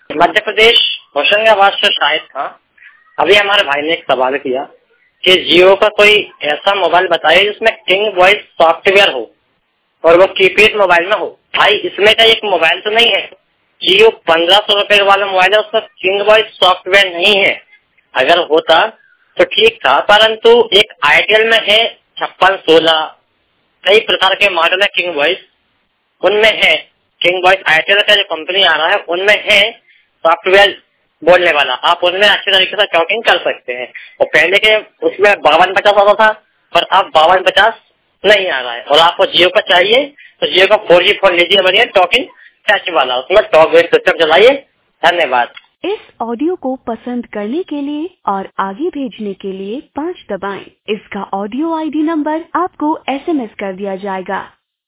मध्य प्रदेश होशंगाबाद से शायद था। अभी हमारे भाई ने एक सवाल किया कि जियो का कोई ऐसा मोबाइल बताइए जिसमें किंग वॉइस सॉफ्टवेयर हो और वो कीपैड मोबाइल में हो। भाई इसमें का एक मोबाइल तो नहीं है। जियो 1500 रुपए वाला मोबाइल है, उसमें किंग वॉइस सॉफ्टवेयर नहीं है। अगर होता तो ठीक था, परंतु एक आइडियल में है 5616, कई प्रकार के मॉडल है किंग वॉइस, उनमें है किंग वॉइस आइडियल का जो कंपनी आ रहा है उनमें है सॉफ्टवेयर बोलने वाला। आप उनमें अच्छे तरीके से टॉकिंग कर सकते हैं। और पहले के उसमें 5250 आता था, पर अब 5250 नहीं आ रहा है। और आपको जियो का चाहिए तो जियो का 4G फोन लीजिए, बढ़िया टॉकिंग टच वाला, उसमें टॉक वेट सिस्टम चलाइए। धन्यवाद। इस ऑडियो को पसंद करने के लिए और आगे भेजने के लिए 5 दबाएं। इसका ऑडियो ID नंबर आपको SMS कर दिया जाएगा।